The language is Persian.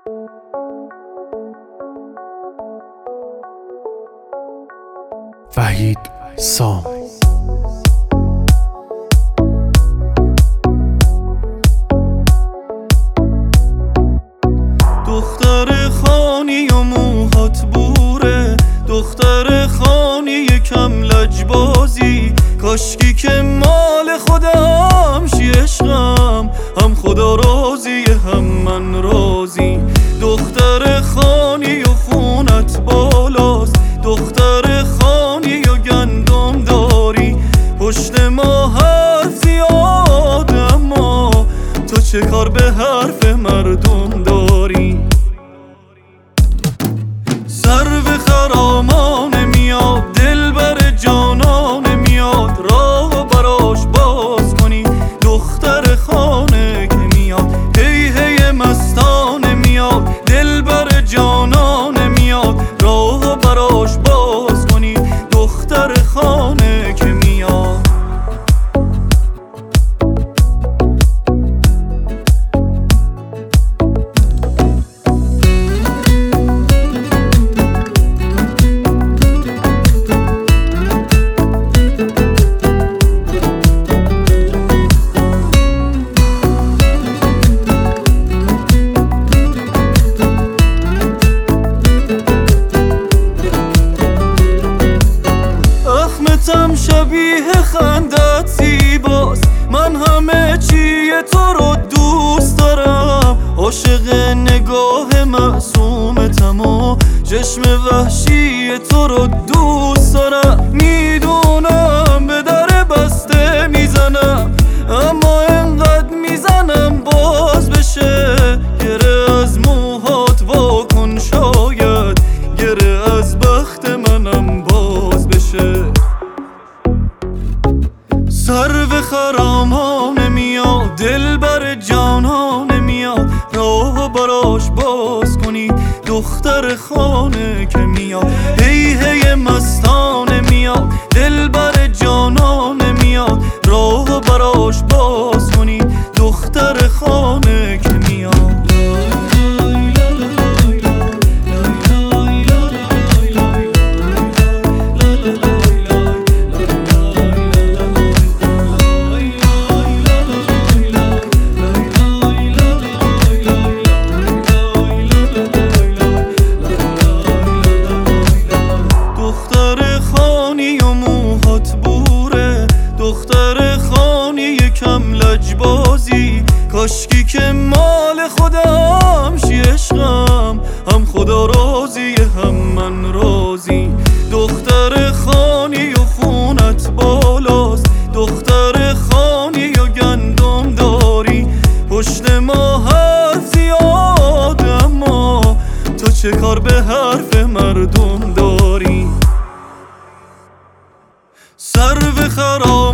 وحید سام. دختر خانی و موهات بوره، دختر خانی یکم لجبازی، کاشکی که مال خودم شی عشقم، هم خدا راضی هم من راضی. دختر خانی و خونت بالاست، دختر خانی و گندم داری، پشت ما حرف زیاد اما تو چه کار به حرف مردم داری؟ سر به خرامان میاد، دل بر جانان میاد، راه براش باز کنی. دختر خانه که میاد، هی هی مستانه میاد، دل بر جانان میاد، راه براش باز کنی. دختر خانه که میاد. شبیه خندت زیباست، من همه چی تو رو دوست دارم، عاشق نگاه معصومتم و چشم وحشی تو رو دوست دارم. میدونم به در بسته میزنم، اما انقدر میزنم باز بشه. گره از موهات واکن، شاید گره از بخت منم باز بشه. سر به خرامان میاد، دل بر جانان میاد، راه براش باز کنید. دختر خانه که میاد، هی هی مستانه میاد، دل بر جانان میاد، راه براش باز کنید. دختر خانه که میاد. دختر خانی یکم لجبازی، کاشکی که مال خودم شی عشقم، هم خدا راضی هم من راضی. دختر خانی و خونت بالاست، دختر خانی و گندم داری، پشت ما حرف زیاد اما تو چه کار به حرف مردم داری؟ سر به خراب